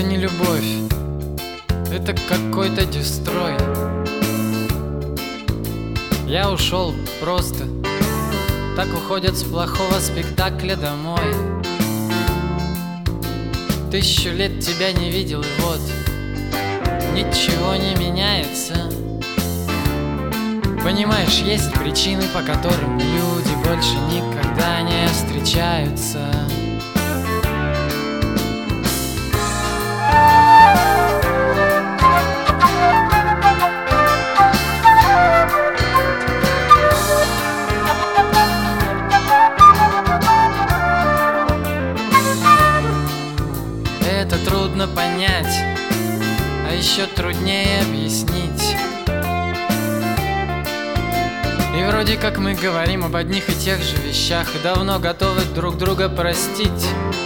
Это не любовь, это какой-то дестрой. Я ушел просто, так уходят с плохого спектакля домой. 1000 лет тебя не видел, и вот ничего не меняется. Понимаешь, есть причины, по которым люди больше никогда не встречаются. Это трудно понять, а еще труднее объяснить. И вроде как мы говорим об одних и тех же вещах и давно готовы друг друга простить.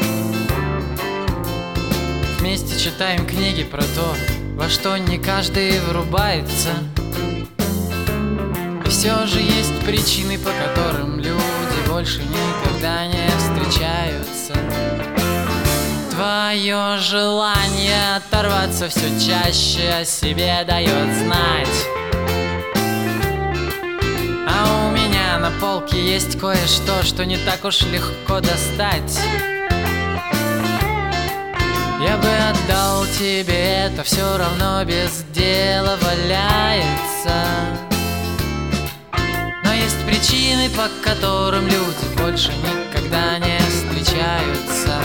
Вместе читаем книги про то, во что не каждый врубается. И все же есть причины, по которым люди больше никогда не встречаются. Твое желание оторваться все чаще о себе дает знать. А у меня на полке есть кое-что, что не так уж легко достать. Я бы отдал тебе это, все равно без дела валяется. Но есть причины, по которым люди больше никогда не встречаются.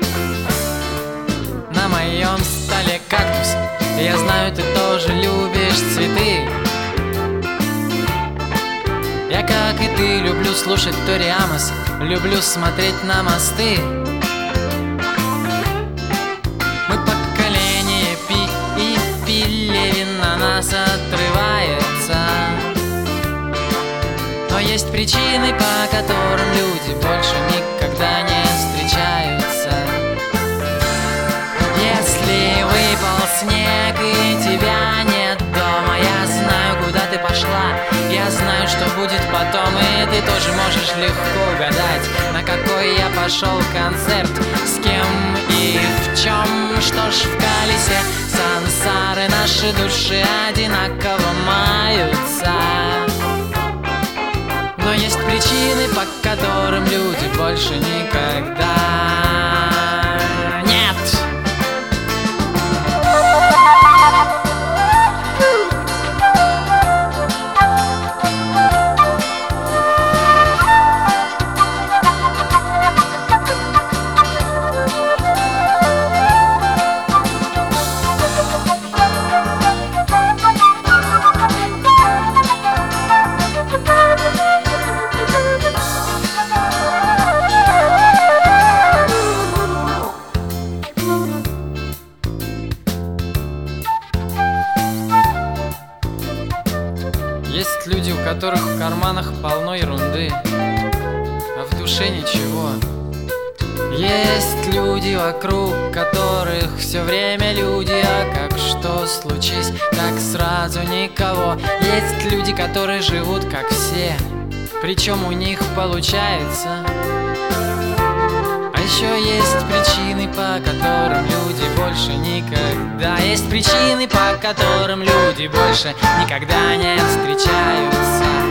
На моем столе кактус, я знаю, ты тоже любишь цветы. Я, как и ты, люблю слушать Тори Амос, люблю смотреть на мосты. Мы поколение пи и Пелевин на нас отрывается. Но есть причины, по которым люди больше никогда не встречаются. Если выпал снег и тебя нет дома, я знаю, куда ты пошла. Я знаю, что будет потом, и ты тоже можешь легко угадать, на какой я пошел концерт, с кем и в чем. Что ж, в колесе сансары наши души одинаково маются. Но есть причины, по которым люди больше никогда нет. Есть люди, у которых в карманах полно ерунды, а в душе ничего. Есть люди, вокруг которых все время люди, а как что случись, так сразу никого. Есть люди, которые живут как все, причем у них получается. А еще есть причины, по которым люди больше никогда. Есть причины, по которым люди больше никогда не встречаются.